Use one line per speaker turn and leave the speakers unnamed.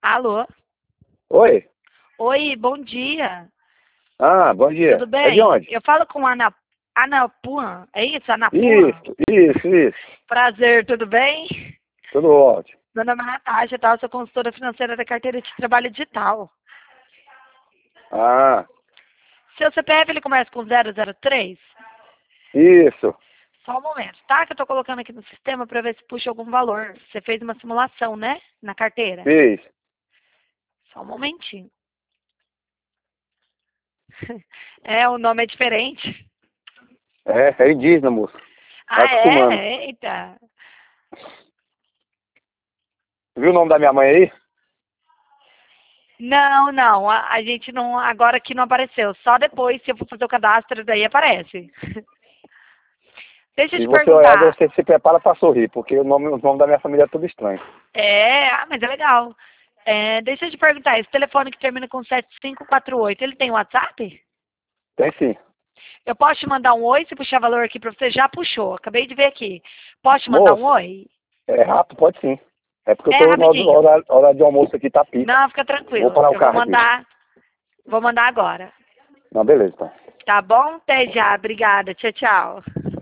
Alô?
Oi?
Oi, bom dia.
Ah, bom dia.
Tudo
É de
bem?
onde?
Eu falo com Anapuan. É isso, Anapuan?
Isso.
Prazer, tudo bem?
Tudo ótimo.
Meu nome é Natasha, tá? Eu sou consultora financeira da carteira de trabalho digital.
Ah,
Seu CPF ele começa com 003?
isso.
Só um momento, tá? Que eu tô colocando aqui no sistema para ver se puxa algum valor. Você fez uma simulação, né? Na carteira.
Fiz.
Só um momentinho. É, o nome é diferente.
É indígena, moço. Vai
Ah,
acostumando.
é? Eita.
Viu o nome da minha mãe aí?
Não. A gente não. Agora aqui não apareceu. Só depois, se eu for fazer o cadastro, daí aparece. Deixa eu
Se
te
você olhar,
perguntar.
você se prepara para sorrir, porque o nome da minha família é tudo estranho.
Mas é legal. Deixa eu te perguntar, esse telefone que termina com 7548, ele tem WhatsApp?
Tem sim.
Eu posso te mandar um oi, se puxar valor aqui pra você, já puxou. Acabei de ver aqui. Posso te mandar um
Moço,
oi?
é rápido, pode sim. É porque eu
É,
tô na
rapidinho.
hora de almoço aqui, tá pica.
Não, fica
Vou
tranquilo.
parar o
Eu vou
carro aqui.
vou mandar agora.
Não, beleza, então.
Tá bom? Até já. Obrigada. Tchau, tchau.